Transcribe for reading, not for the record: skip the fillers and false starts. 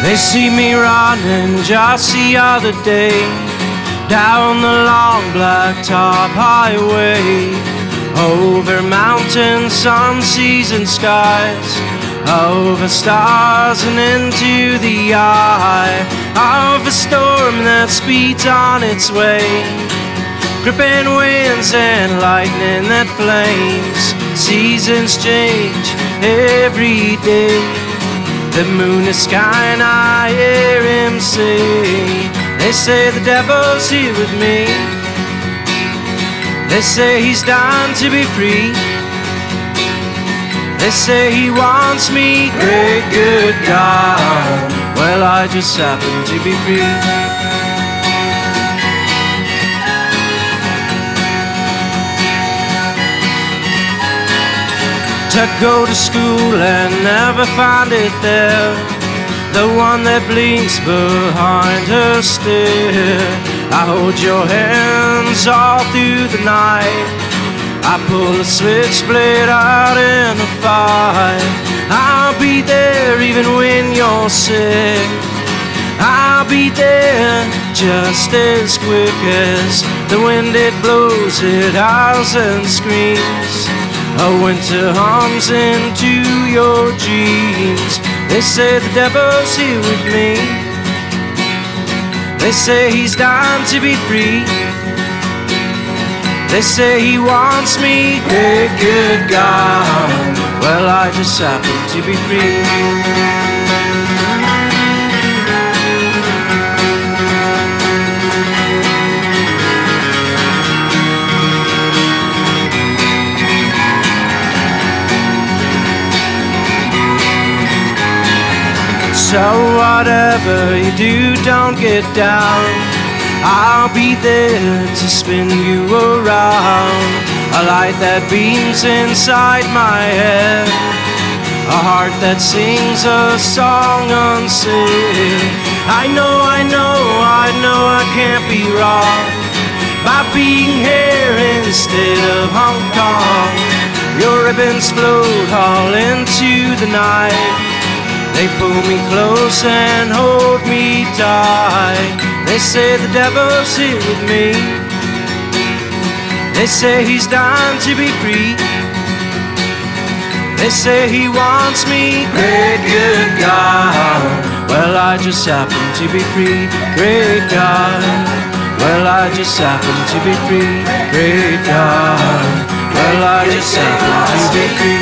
They see me running just the other day down the long blacktop highway, over mountains, sun, seas and skies, over stars and into the eye of a storm that speeds on its way, gripping winds and lightning that flames. Seasons change every day. The moon is sky and I hear him say, they say the devil's here with me. They say he's down to be free. They say he wants me, great good God. Well, I just happen to be free. To go to school and never find it there, the one that blinks behind her stare. I hold your hands all through the night. I pull a switchblade out in a fight. I'll be there even when you're sick. I'll be there just as quick as the wind it blows, it howls and screams. A winter hums into your dreams. They say the devil's here with me. They say he's down to be free. They say he wants me, great good God. Well, I just happen to be free. So whatever you do, don't get down. I'll be there to spin you around. A light that beams inside my head, a heart that sings a song unseen. I know I can't be wrong by being here instead of Hong Kong. Your ribbons float all into the night. They pull me close and hold me tight. They say the devil's here with me. They say he's down to be free. They say he wants me, great good God. Well, I just happen to be free, great God. Well, I just happen to be free, great God. Well, I just happen to be free.